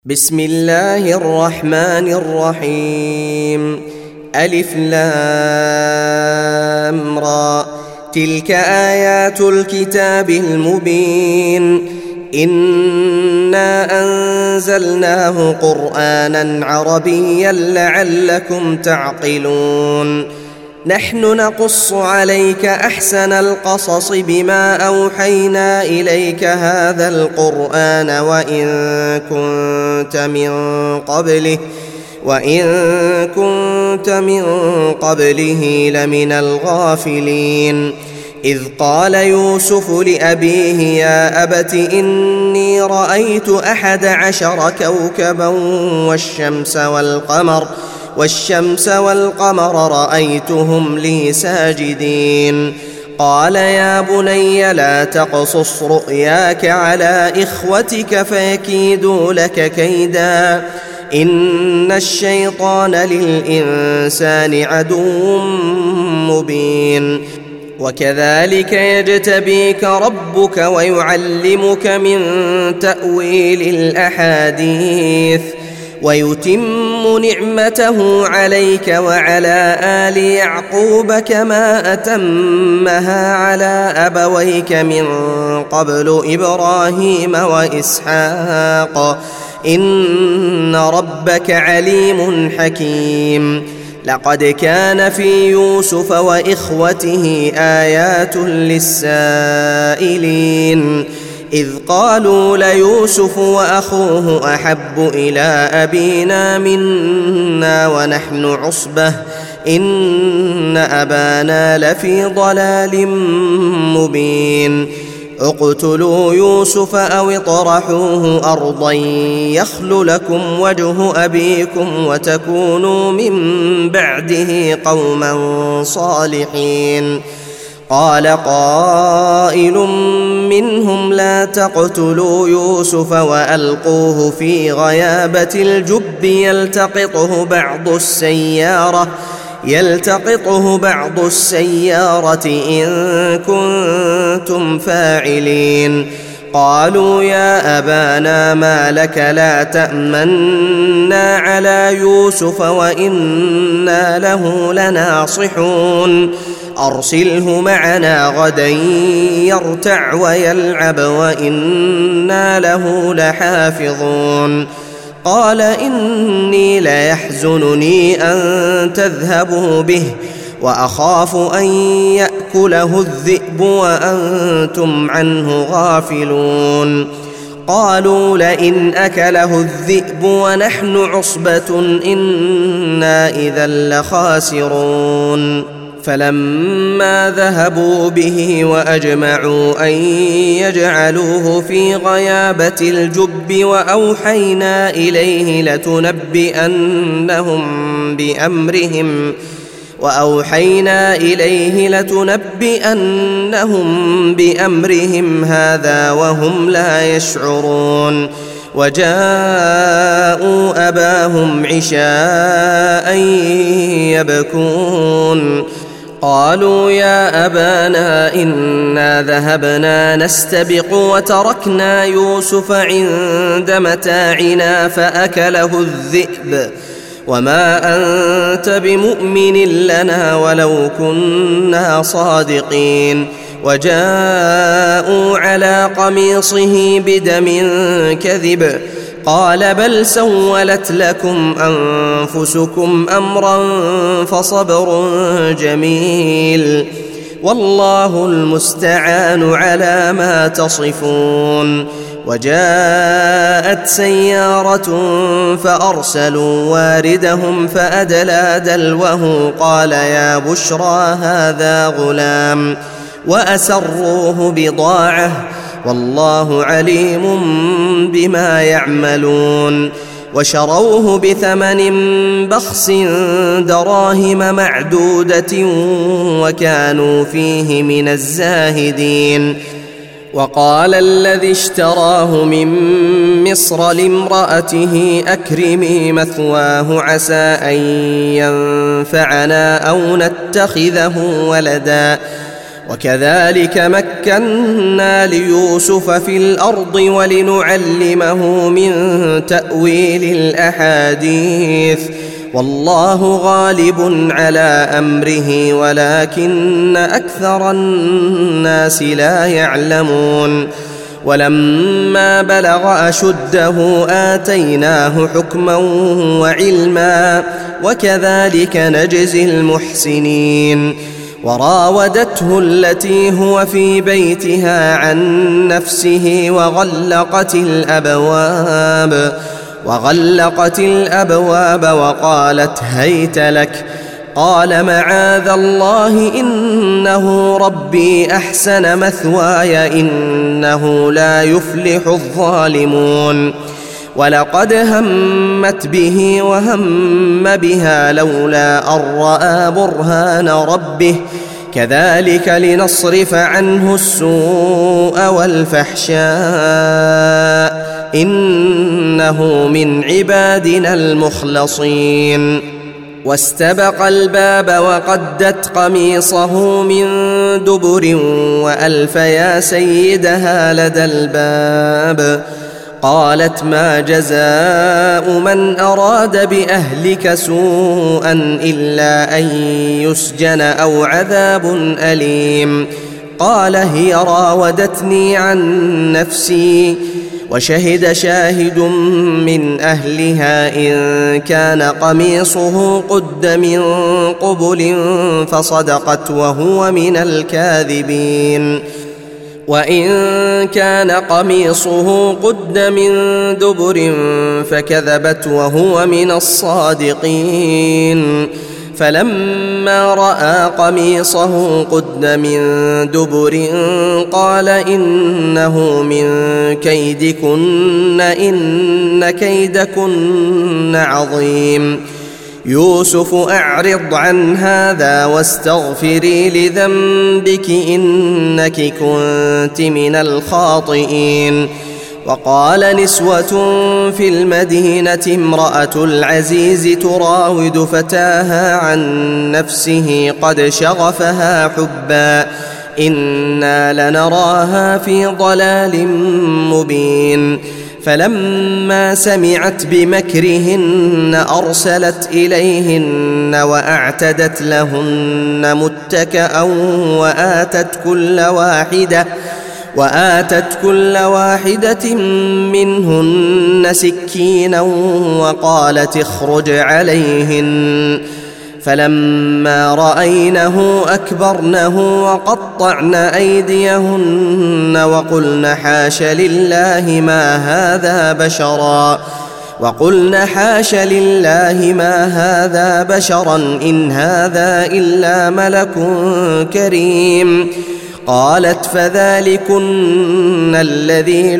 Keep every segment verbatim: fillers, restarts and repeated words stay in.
بسم الله الرحمن الرحيم. ألف لام را. تلك آيات الكتاب المبين. إنا أنزلناه قرآنا عربيا لعلكم تعقلون. نحن نقص عليك أحسن القصص بما أوحينا إليك هذا القرآن وإن كنت من قبله وإن كنت من قبله لمن الغافلين. إذ قال يوسف لأبيه يا أبت إني رأيت أحد عشر كوكبا والشمس والقمر والشمس والقمر رأيتهم لي ساجدين. قال يا بني لا تقصص رؤياك على إخوتك فيكيدوا لك كيدا إن الشيطان للإنسان عدو مبين. وكذلك يجتبيك ربك ويعلمك من تأويل الأحاديث ويتم نعمته عليك وعلى آل يعقوب كما أتمها على أبويك من قبل إبراهيم وإسحاق إن ربك عليم حكيم. لقد كان في يوسف وإخوته آيات للسائلين إذ قالوا ليوسف وأخوه أحب إلى أبينا منا ونحن عصبة إن أبانا لفي ضلال مبين. اقتلوا يوسف أو اطرحوه أرضا يخل لكم وجه أبيكم وتكونوا من بعده قوما صالحين. قال قائل منهم لا تقتلوا يوسف وألقوه في غيابة الجب يلتقطه بعض السيارة يلتقطه بعض السيارة إن كنتم فاعلين. قالوا يا أبانا ما لك لا تأمنا على يوسف وإنا له لناصحون أرسله معنا غدا يرتع ويلعب وإنا له لحافظون. قال إني ليحزنني أن تذهبوا به وأخاف أن يأكله الذئب وأنتم عنه غافلون. قالوا لئن أكله الذئب ونحن عصبة إنا إذا لخاسرون. فلما ذهبوا به وأجمعوا أن يجعلوه في غيابة الجب وأوحينا إليه لتنبئنهم بأمرهم وأوحينا إليه لتنبئنهم بأمرهم هذا وهم لا يشعرون. وجاءوا أباهم عشاء يبكون. قالوا يا أبانا إنا ذهبنا نستبق وتركنا يوسف عند متاعنا فأكله الذئب وما أنت بمؤمن لنا ولو كنا صادقين. وجاءوا على قميصه بدم كذب قال بل سولت لكم أنفسكم أمرا فصبر جميل والله المستعان على ما تصفون. وجاءت سيارة فأرسلوا واردهم فأدلى دلوه قال يا بشرى هذا غلام وأسروه بضاعة والله عليم بما يعملون. وشروه بثمن بخس دراهم معدودة وكانوا فيه من الزاهدين. وقال الذي اشتراه من مصر لامرأته أكرمي مثواه عسى أن ينفعنا أو نتخذه ولدا وكذلك مكنا ليوسف في الأرض ولنعلمه من تأويل الأحاديث والله غالب على أمره ولكن أكثر الناس لا يعلمون ولما بلغ أشده آتيناه حكما وعلما وكذلك نجزي المحسنين وراودته التي هو في بيتها عن نفسه وغلقت الأبواب وغلقت الأبواب وقالت هيت لك قال معاذ الله إنه ربي أحسن مثواي إنه لا يفلح الظالمون ولقد همت به وهم بها لولا أن رأى برهان ربه كذلك لنصرف عنه السوء والفحشاء إنه من عبادنا المخلصين واستبق الباب وقدت قميصه من دبر وألف يا سيدها لدى الباب قالت ما جزاء من أراد بأهلك سوءا إلا أن يسجن أو عذاب أليم قال هي راودتني عن نفسي وشهد شاهد من أهلها إن كان قميصه قد من قبل فصدقت وهو من الكاذبين وإن كان قميصه قد من دبر فكذبت وهو من الصادقين فلما رأى قميصه قد من دبر قال إنه من كيدكن إن كيدكن عظيم يوسف أعرض عن هذا واستغفري لذنبك إنك كنت من الخاطئين وقال نسوة في المدينة امرأة العزيز تراود فتاها عن نفسه قد شغفها حبا إنا لنراها في ضلال مبين فلما سمعت بمكرهن أرسلت إليهن وأعتدت لهن متكأ وآتت كل واحدة وآتت كل واحدة منهن سكينا وقالت اخرج عليهن فلما رأينه أكبرنه وقطعن أيديهن وقلن حاش لله ما هذا بشرا وقلن حاش لله ما هذا بشرا إن هذا إلا ملك كريم قالت فذلكن الذي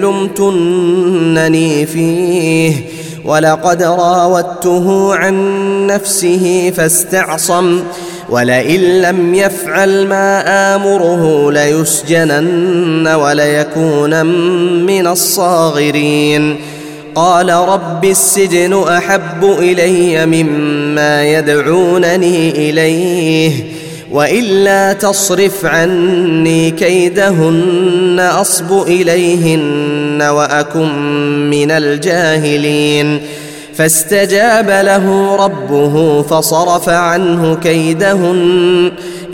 لمتنني فيه ولقد راودته عن نفسه فاستعصم ولئن لم يفعل ما آمره ليسجنن وليكون من الصاغرين قال رب السجن أحب إلي مما يدعونني إليه وإلا تصرف عني كيدهن أصب إليهن وأكن من الجاهلين فاستجاب له ربه فصرف عنه كيدهن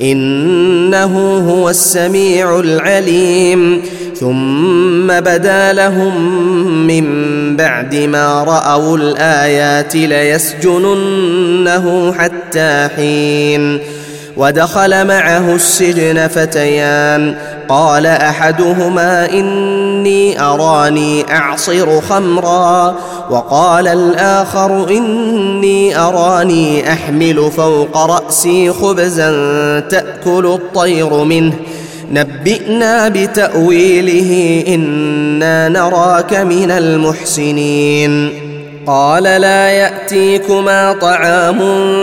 إنه هو السميع العليم ثم بدا لهم من بعد ما رأوا الآيات ليسجننه حتى حين ودخل معه السجن فتيان قال أحدهما إني أراني أعصر خمرا وقال الآخر إني أراني أحمل فوق رأسي خبزا تأكل الطير منه نبئنا بتأويله إنا نراك من المحسنين قال لا يأتيكما طعام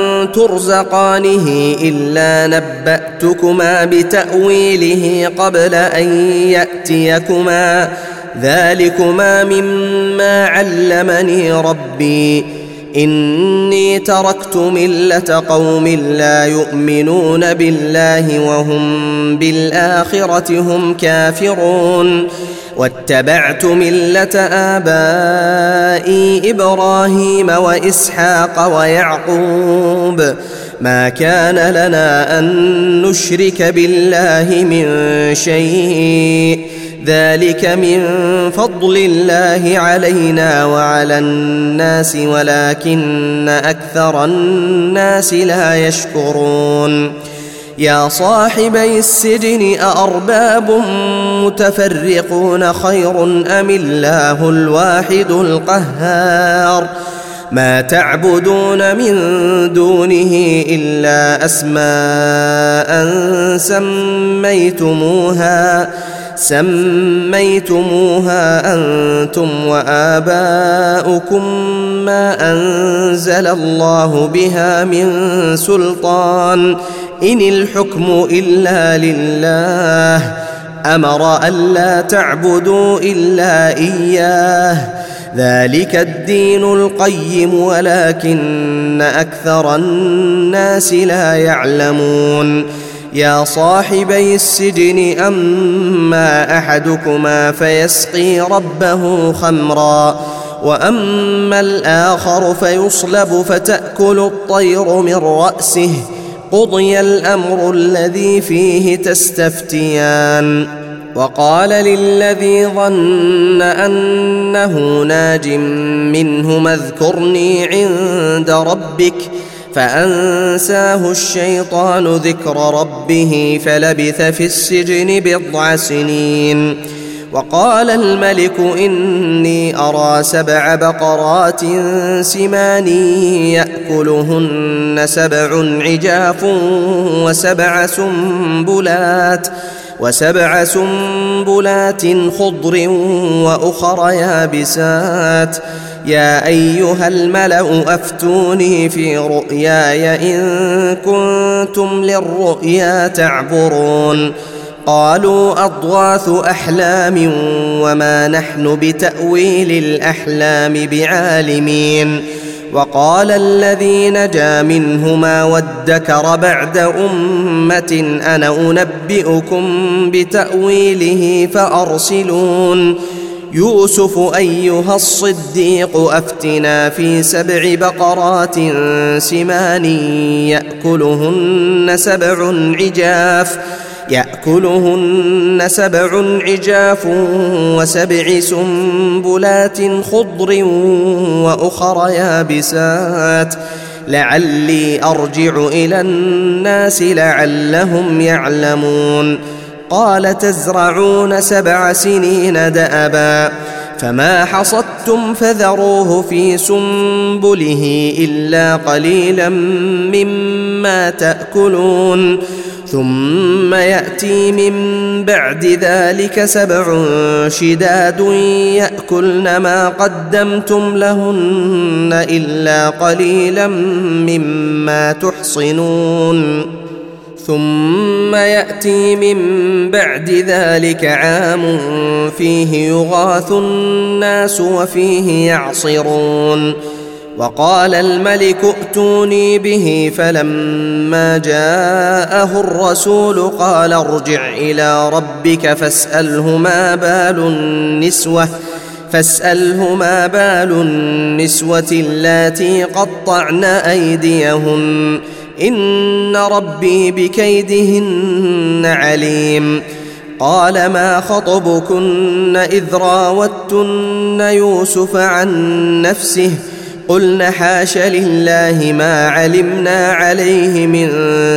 ترزقانه إلا نبأتكما بتأويله قبل أن يأتيكما ذلكما مما علمني ربي إني تركت ملة قوم لا يؤمنون بالله وهم بالآخرة هم كافرون واتبعت ملة آبائي إبراهيم وإسحاق ويعقوب ما كان لنا أن نشرك بالله من شيء ذلك من فضل الله علينا وعلى الناس ولكن أكثر الناس لا يشكرون يا صاحبي السجن أأرباب متفرقون خير أم الله الواحد القهار ما تعبدون من دونه إلا أسماء سميتموها سميتموها أنتم وآباؤكم ما أنزل الله بها من سلطان إن الحكم إلا لله أمر ألا تعبدوا إلا إياه ذلك الدين القيم ولكن أكثر الناس لا يعلمون يا صاحبي السجن أما أحدكما فيسقي ربه خمرا وأما الآخر فيصلب فتأكل الطير من رأسه قضي الأمر الذي فيه تستفتيان وقال للذي ظن أنه ناج منهما اذكرني عند ربك فأنساه الشيطان ذكر ربه فلبث في السجن بضع سنين وقال الملك إني أرى سبع بقرات سمان يأكلهن سبع عجاف وسبع سنبلات وسبع سنبلات خضر وأخر يابسات يا أيها الملأ أفتوني في رؤياي إن كنتم للرؤيا تعبرون قالوا أضغاث أحلام وما نحن بتأويل الأحلام بعالمين وقال الذي نجا منهما وادكر بعد أمة أنا أنبئكم بتأويله فأرسلون يوسف أيها الصديق أفتنا في سبع بقرات سمان يأكلهن سبع عجاف يأكلهن سبع عجاف وسبع سنبلات خضر وأخر يابسات لعلي أرجع إلى الناس لعلهم يعلمون قال تزرعون سبع سنين دأبا فما حصدتم فذروه في سنبله إلا قليلا مما تأكلون ثم يأتي من بعد ذلك سبع شداد يأكلن ما قدمتم لهن إلا قليلا مما تحصنون ثم يأتي من بعد ذلك عام فيه يغاث الناس وفيه يعصرون وقال الملك ائتوني به فلما جاءه الرسول قال ارجع إلى ربك فاسأله ما بال النسوة فاسأله ما بال النسوة اللاتي قطعن أيديهن إن ربي بكيدهن عليم قال ما خطبكن إذ راوتن يوسف عن نفسه قلن حاش لله ما علمنا عليه من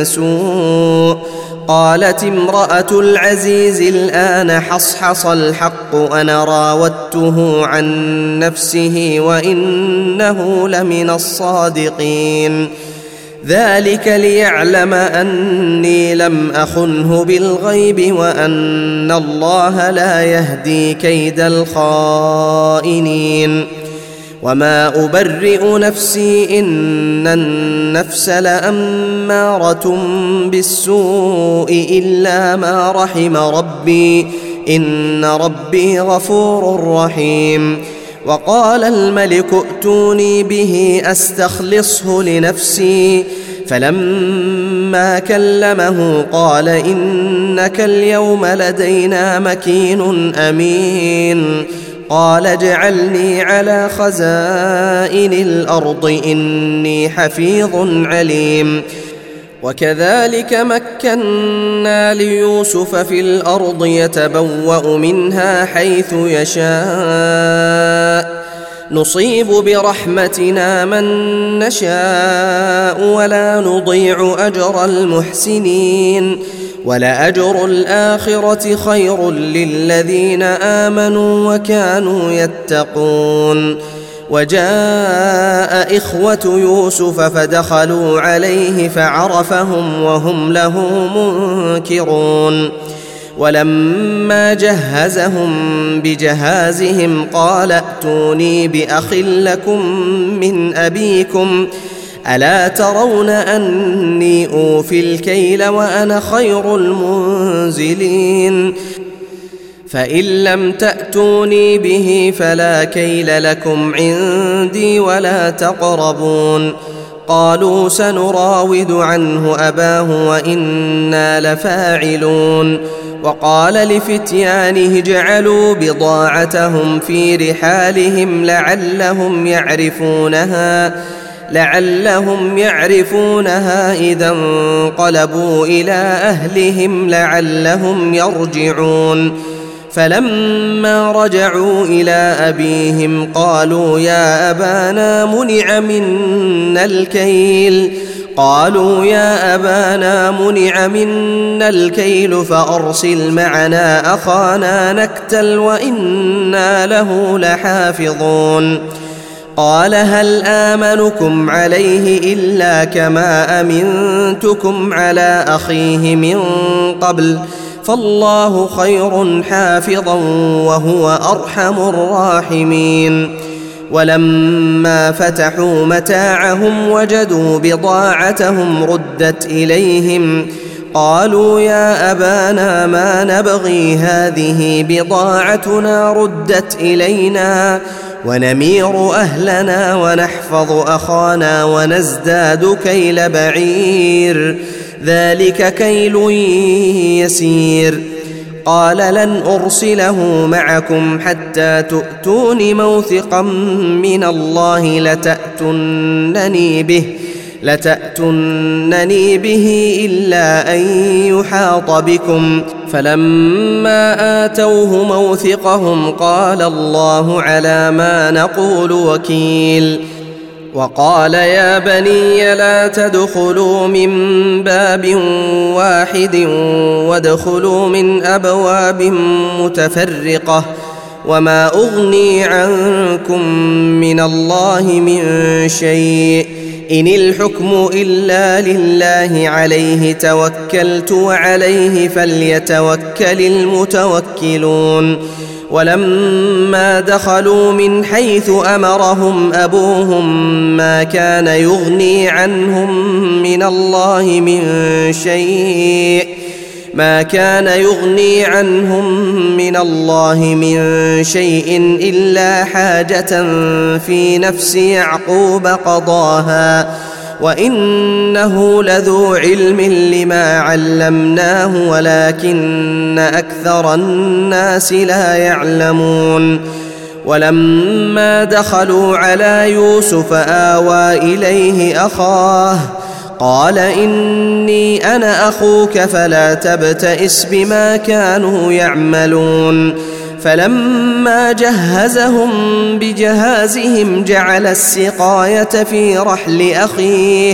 سوء قالت امرأة العزيز الآن حصحص الحق أنا راودته عن نفسه وإنه لمن الصادقين ذلك ليعلم أني لم أخنه بالغيب وأن الله لا يهدي كيد الخائنين وما أبرئ نفسي إن النفس لأمارة بالسوء إلا ما رحم ربي إن ربي غفور رحيم وقال الملك ائتوني به أستخلصه لنفسي. فلما كلمه قال إنك اليوم لدينا مكين أمين. قال اجعلني على خزائن الأرض إني حفيظ عليم. وكذلك مكنا ليوسف في الأرض يتبوأ منها حيث يشاء نصيب برحمتنا من نشاء ولا نضيع أجر المحسنين ولأجر الآخرة خير للذين آمنوا وكانوا يتقون. وجاء إخوة يوسف فدخلوا عليه فعرفهم وهم له منكرون. ولما جهزهم بجهازهم قال ائتوني بأخ لكم من أبيكم ألا ترون أني أوفي الكيل وأنا خير المنزلين. فإن لم تأتوني به فلا كيل لكم عندي ولا تقربون. قالوا سنراود عنه أباه وإنا لفاعلون. وقال لفتيانه اجعلوا بضاعتهم في رحالهم لعلهم يعرفونها لعلهم يعرفونها إذا انقلبوا إلى أهلهم لعلهم يرجعون. فلما رجعوا إلى أبيهم قالوا يا أبانا منع منا الكيل قالوا يا أبانا منع منا الكيل فأرسل معنا أخانا نكتل وإنا له لحافظون. قال هل آمنكم عليه إلا كما أمنتكم على أخيه من قبل فالله خير حافظا وهو أرحم الراحمين. ولما فتحوا متاعهم وجدوا بضاعتهم ردت إليهم قالوا يا أبانا ما نبغي هذه بضاعتنا ردت إلينا ونمير أهلنا ونحفظ أخانا ونزداد كيل بعير ذلك كيل يسير. قال لن أرسله معكم حتى تؤتون موثقا من الله لتأتونني به لتأتونني به إلا أن يحاط بكم. فلما آتوه موثقهم قال الله على ما نقول وكيل. وقال يا بني لا تدخلوا من باب واحد وادخلوا من أبواب متفرقة وما أغني عنكم من الله من شيء إن الحكم إلا لله عليه توكلت وعليه فليتوكل المتوكلون. ولما دخلوا من حيث أمرهم أبوهم ما كان يغني عنهم من الله من شيء ما كان يغني عنهم من الله من شيء إلا حاجة في نفس يعقوب قضاها وإنه لذو علم لما علمناه ولكن أكثر الناس لا يعلمون. ولما دخلوا على يوسف آوى إليه أخاه قال إني أنا أخوك فلا تبتئس بما كانوا يعملون. فلما جهزهم بجهازهم جعل السقاية في رحل أخيه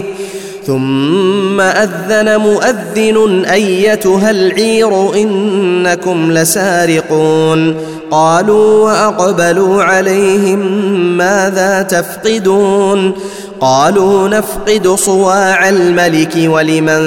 ثم أذن مؤذن أيتها العير إنكم لسارقون. قالوا وأقبلوا عليهم ماذا تفقدون قالوا نفقد صواع الملك ولمن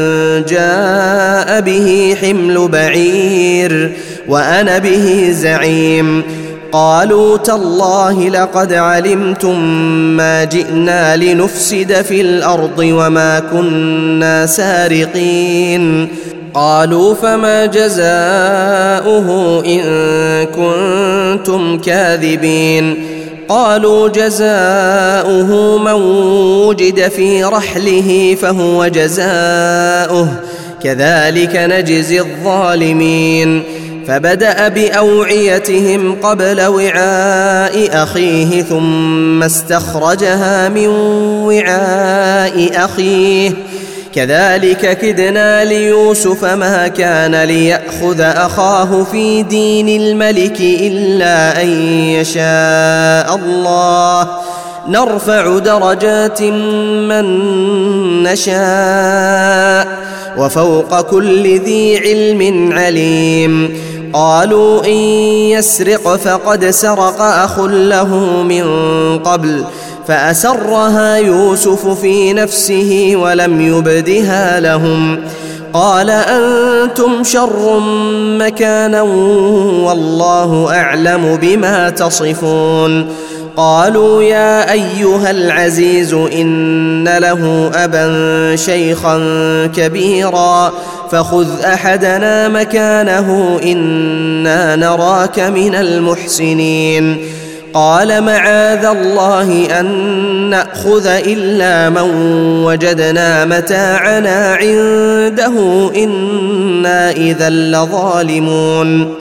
جاء به حمل بعير وأنا به زعيم. قالوا تالله لقد علمتم ما جئنا لنفسد في الأرض وما كنا سارقين. قالوا فما جزاؤه إن كنتم كاذبين. قالوا جزاؤه من وجد في رحله فهو جزاؤه كذلك نجزي الظالمين. فبدأ بأوعيتهم قبل وعاء أخيه ثم استخرجها من وعاء أخيه كذلك كدنا ليوسف ما كان ليأخذ أخاه في دين الملك إلا أن يشاء الله نرفع درجات من نشاء وفوق كل ذي علم عليم. قالوا إن يسرق فقد سرق أخ له من قبل فأسرها يوسف في نفسه ولم يبدها لهم قال أنتم شر مكانا والله أعلم بما تصفون. قالوا يا أيها العزيز إن له أبا شيخا كبيرا فخذ أحدنا مكانه إنا نراك من المحسنين. قال معاذ الله أن نأخذ إلا من وجدنا متاعنا عنده إنا إذا لظالمون.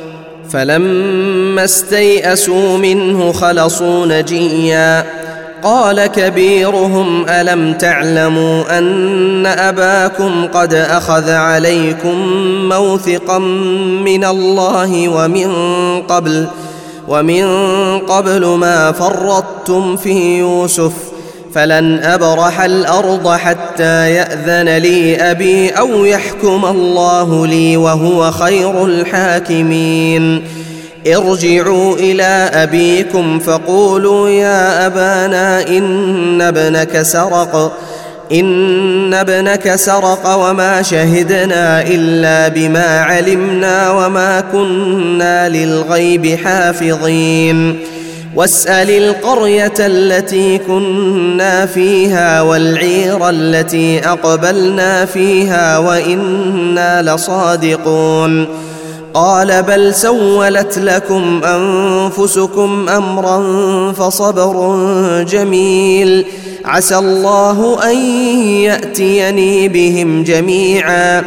فلما استيئسوا منه خلصوا نجيا قال كبيرهم ألم تعلموا أن أباكم قد أخذ عليكم موثقا من الله ومن قبل ومن قبل ما فرطتم في يوسف فلن أبرح الأرض حتى يأذن لي أبي أو يحكم الله لي وهو خير الحاكمين. ارجعوا إلى أبيكم فقولوا يا أبانا إن ابنك سرق إن ابنك سرق وما شهدنا إلا بما علمنا وما كنا للغيب حافظين. واسأل القرية التي كنا فيها والعير التي أقبلنا فيها وإنا لصادقون. قال بل سولت لكم أنفسكم أمرا فصبر جميل عسى الله أن يأتيني بهم جميعا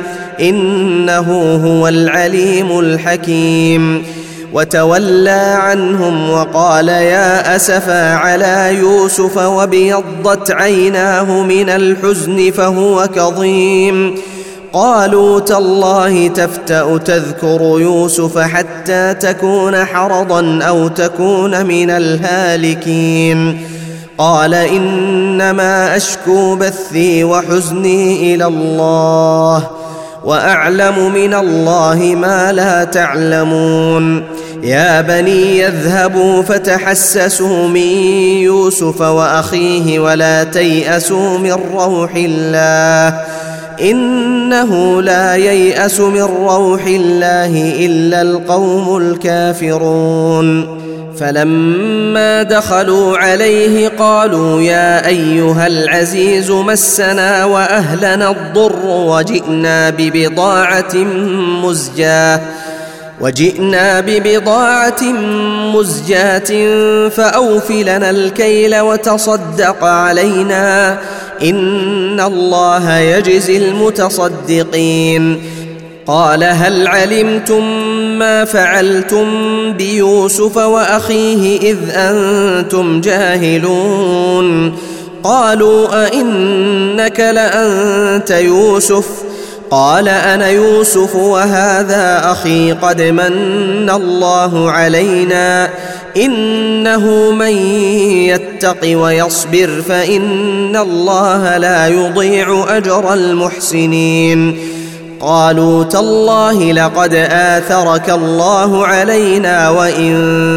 إنه هو العليم الحكيم. وتولى عنهم وقال يا أسفا على يوسف وابيضت عيناه من الحزن فهو كظيم. قالوا تالله تفتأ تذكر يوسف حتى تكون حرضا أو تكون من الهالكين. قال إنما أشكو بثي وحزني إلى الله وأعلم من الله ما لا تعلمون. يا بني يذهبوا فتحسسوا من يوسف وأخيه ولا تيأسوا من روح الله إنه لا ييأس من روح الله إلا القوم الكافرون. فلما دخلوا عليه قالوا يا أيها العزيز مسنا وأهلنا الضر وجئنا ببضاعة مزجاة وجئنا ببضاعة مزجاة فأوف لنا الكيل وتصدق علينا إن الله يجزي المتصدقين. قال هل علمتم ما فعلتم بيوسف وأخيه إذ أنتم جاهلون؟ قالوا أئنك لأنت يوسف؟ قال أنا يوسف وهذا أخي قد من الله علينا إنه من يتق ويصبر فإن الله لا يضيع أجر المحسنين. قالوا تالله لقد آثرك الله علينا وإن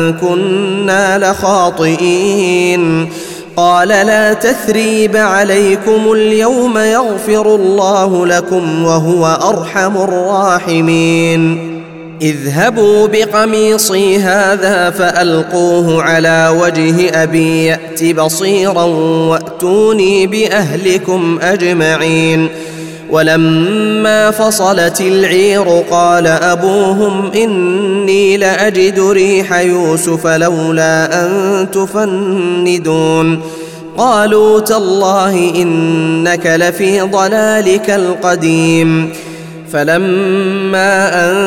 كنا لخاطئين. قال لا تثريب عليكم اليوم يغفر الله لكم وهو أرحم الراحمين. اذهبوا بقميصي هذا فألقوه على وجه أبي يأت بصيرا وأتوني بأهلكم أجمعين. ولما فصلت العير قال أبوهم إني لأجد ريح يوسف لولا أن تفندون قالوا تالله إنك لفي ضلالك القديم فلما أن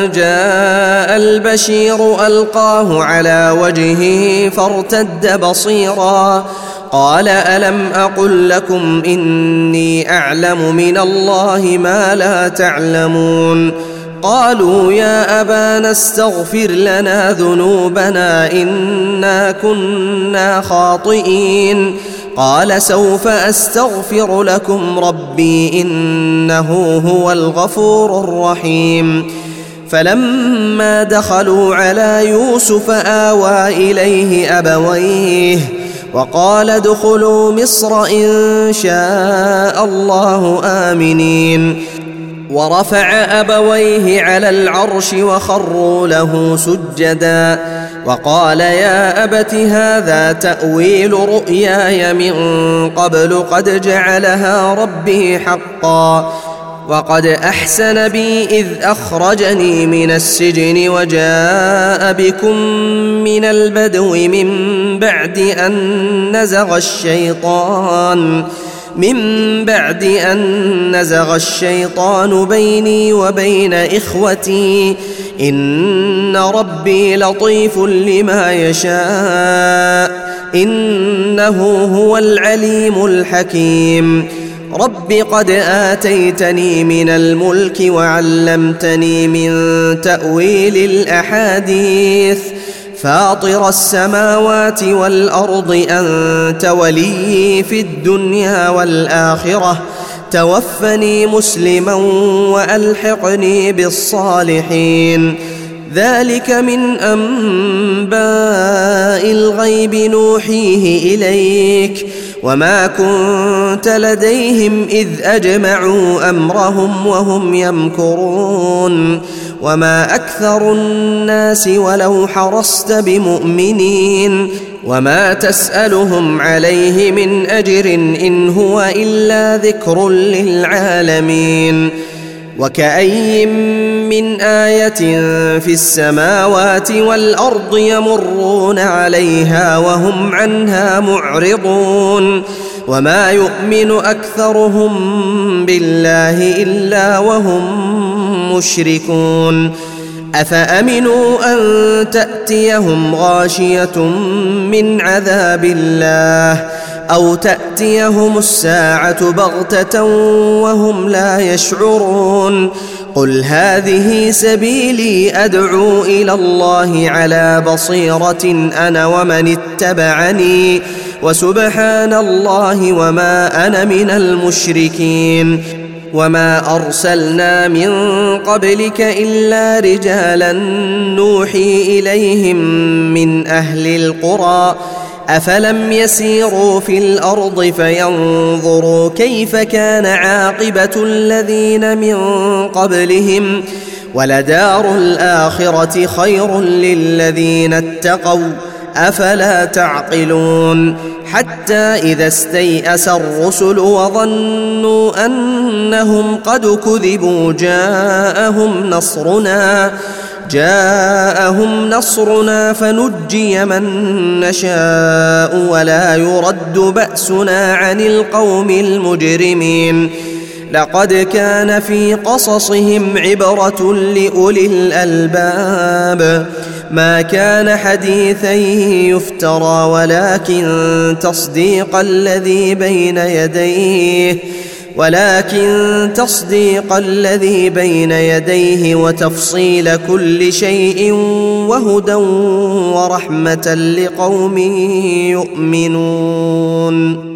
جاء البشير ألقاه على وجهه فارتد بصيرا قال ألم أقل لكم إني أعلم من الله ما لا تعلمون قالوا يا أبانا استغفر لنا ذنوبنا إنا كنا خاطئين قال سوف أستغفر لكم ربي إنه هو الغفور الرحيم فلما دخلوا على يوسف آوى إليه أبويه وقال ادخلوا مصر إن شاء الله آمنين ورفع أبويه على العرش وخروا له سجدا وقال يا أبت هذا تأويل رؤياي من قبل قد جعلها ربي حقا وقد أحسن بي إذ أخرجني من السجن وجاء بكم من البدو من بعد أن نزغ الشيطان من بعد أن نزغ الشيطان بيني وبين إخوتي إن ربي لطيف لما يشاء إنه هو العليم الحكيم رب قد آتيتني من الملك وعلمتني من تأويل الأحاديث فاطر السماوات والأرض أنت وليي في الدنيا والآخرة توفني مسلما وألحقني بالصالحين ذلك من أنباء الغيب نوحيه إليك وما كنت لديهم إذ أجمعوا أمرهم وهم يمكرون وما أكثر الناس ولو حرصت بمؤمنين وما تسألهم عليه من أجر إن هو إلا ذكر للعالمين وكأي من آية في السماوات والأرض يمرون عليها وهم عنها معرضون وما يؤمن أكثرهم بالله إلا وهم مشركون أفأمنوا أن تأتيهم غاشية من عذاب الله أو تأتيهم الساعة بغتة وهم لا يشعرون قل هذه سبيلي أدعو إلى الله على بصيرة أنا ومن اتبعني وسبحان الله وما أنا من المشركين وما أرسلنا من قبلك إلا رجالا نوحي إليهم من أهل القرى أفلم يسيروا في الأرض فينظروا كيف كان عاقبة الذين من قبلهم ولدار الآخرة خير للذين اتقوا أفلا تعقلون حتى إذا استيأس الرسل وظنوا أنهم قد كذبوا جاءهم نصرنا جاءهم نصرنا فنجي من نشاء ولا يرد بأسنا عن القوم المجرمين لقد كان في قصصهم عبرة لأولي الألباب ما كان حديثا يفترى ولكن تصديق الذي بين يديه ولكن تصديق الذي بين يديه وتفصيل كل شيء وهدى ورحمة لقوم يؤمنون.